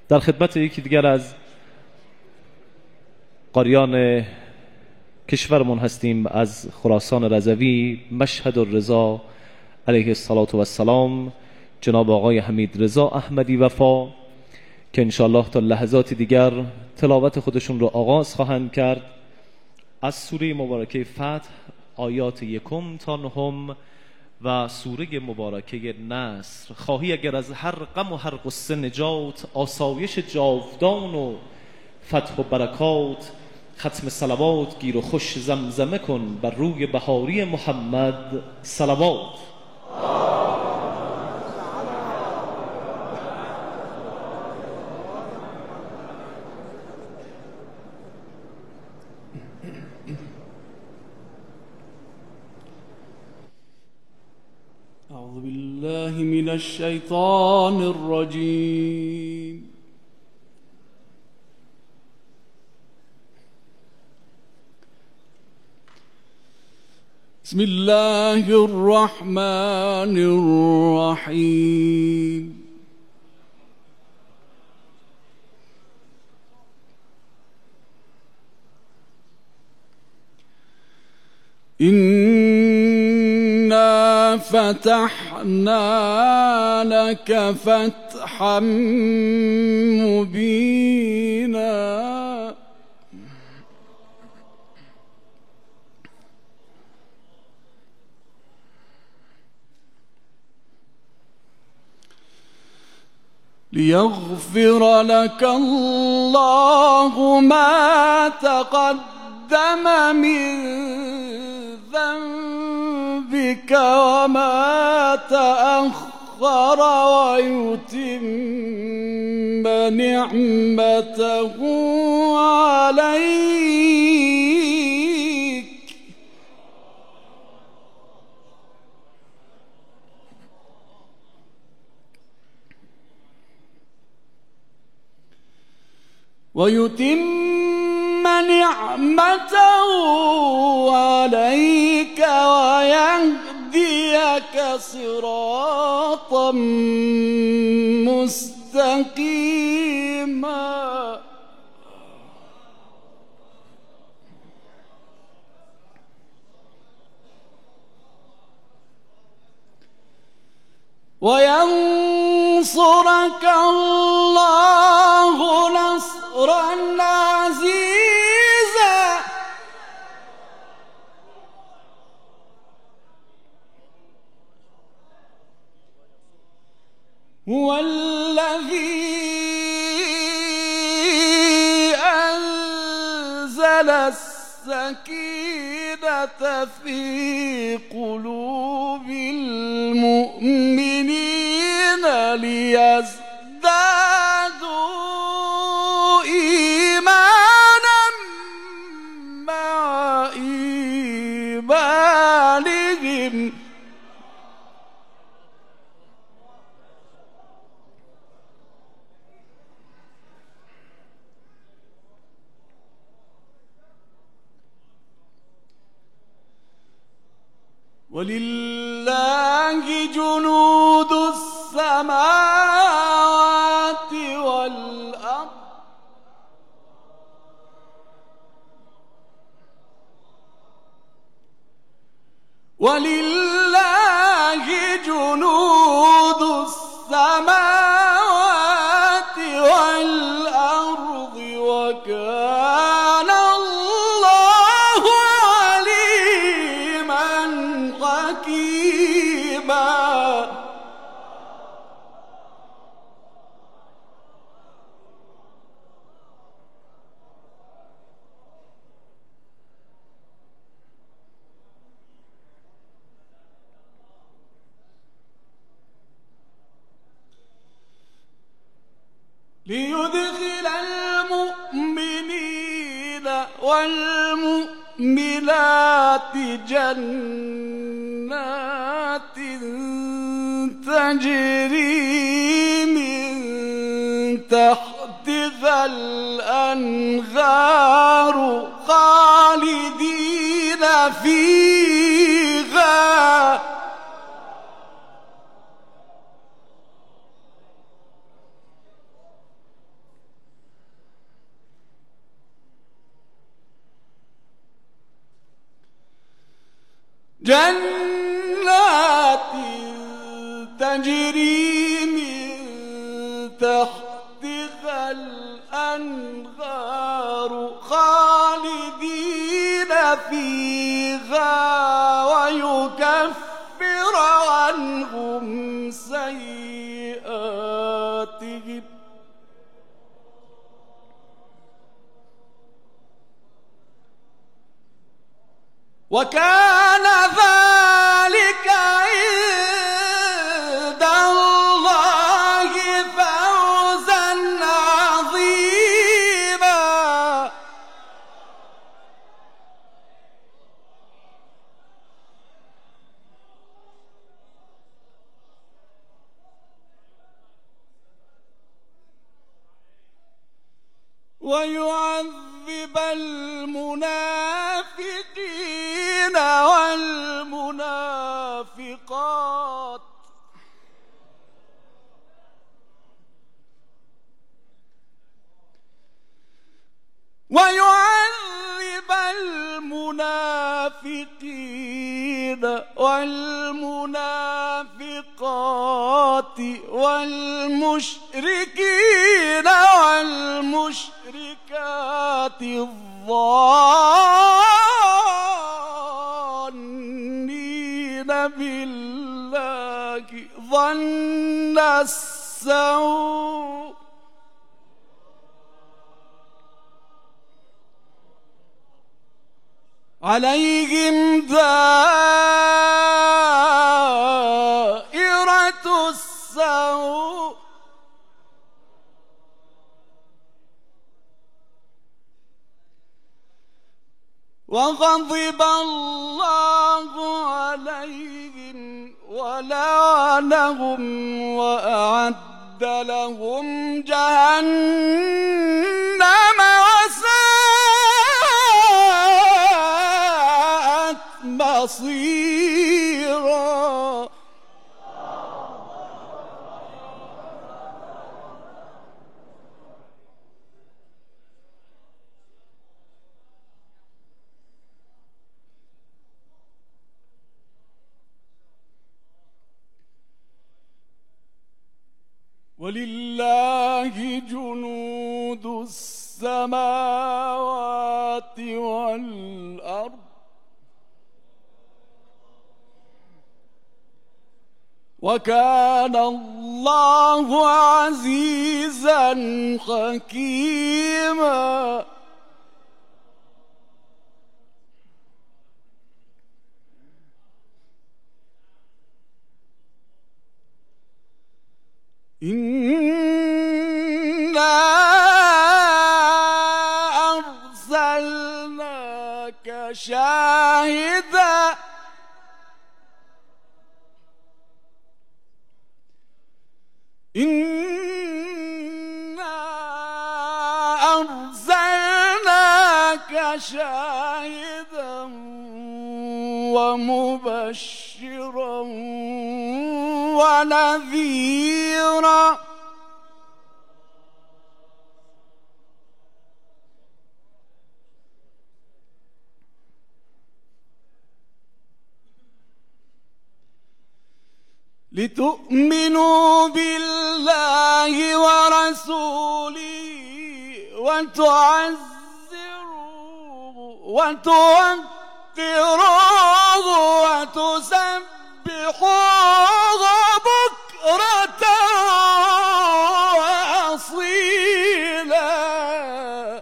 در خدمت یکی دیگر از قاریان کشورمون هستیم از خراسان رضوی، مشهد الرضا علیه السلام، جناب آقای حمید رضا احمدی وفا، که انشاءالله تا لحظات دیگر تلاوت خودشون رو آغاز خواهند کرد از سوره مبارکه فتح، آیات 1 تا 9 و سوره مبارکه نصر. خواهی اگر از هر غم و هر غصه نجات، آسایش جاودان و فتح و برکات، ختم صلوات گیر و خوش زمزمه کن، بر روی بهاری محمد صلوات. أعوذ بالله من الشيطان الرجيم. بسم الله الرحمن الرحيم. إنا فتحنا لك فتحا مبينا ليغفر لك الله ما تقدم من ذنبك وما تأخر ويتم نعمته عليك ويهديك صراطا مستقيما وينصرك الله نصرا عزيزا هو الذي أنزل السكينة في قلوب المؤمنين ليزدادوا إيمانا مع إيمانهم ولله جنود السماوات والأرض ولله جنود السماوات والأرض وكان الله عليما حكيما ليدخل المؤمنين والمؤمنات جنات تجري من تحتها الأنهار خالدين فيها جنات تجري من تحتها الأنهار خالدين فيها ويكفر عنهم سيئاتهم وكان ذلك عند الله فوزا عظيما. ويعذب المنافقين والمنافقات ويعذب المنافقين والمنافقات والمشركين والمشركات الظانين بالله ظن السوء عليهم دائرة السوء وغضب الله عليهم ولعنهم وأعد لهم جهنم وساءت مصيرا. ولله جنود السماوات والأرض وكان الله عزيزا حكيما. إنا أرسلناك شاهدا إنا أرسلناك شاهدا ومبشرا ونذيرا لتؤمنوا بالله ورسوله وتعزروه وتوقروه وتسبحوه بكرة وأصيلا.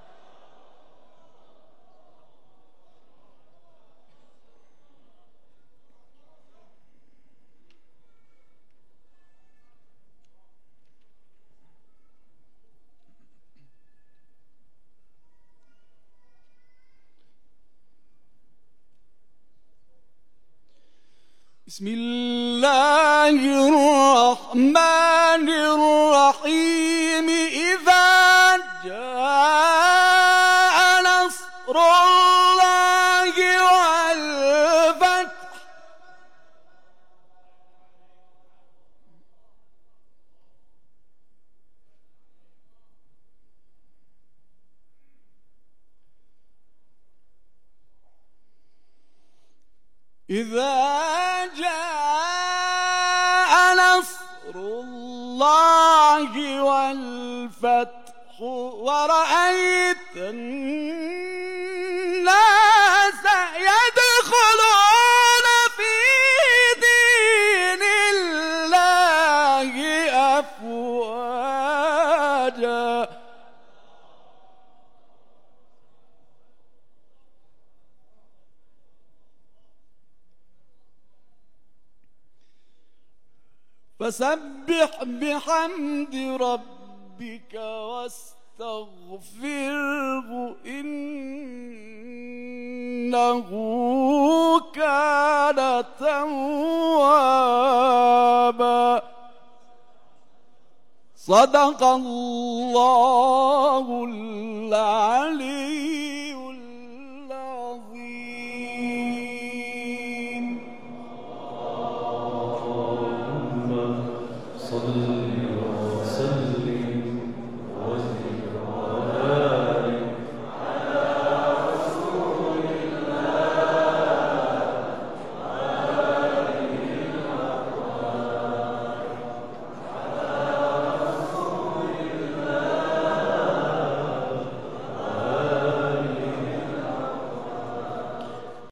بسم الله الرحمن الرحيم. إذا جاء نصر الله والفتح إذا جاء نصر الله والفتح ورأيت الناس يدخلون في دين الله أفواجا فسبح بحمد ربك واستغفره إنه كان توابا. صدق الله العلي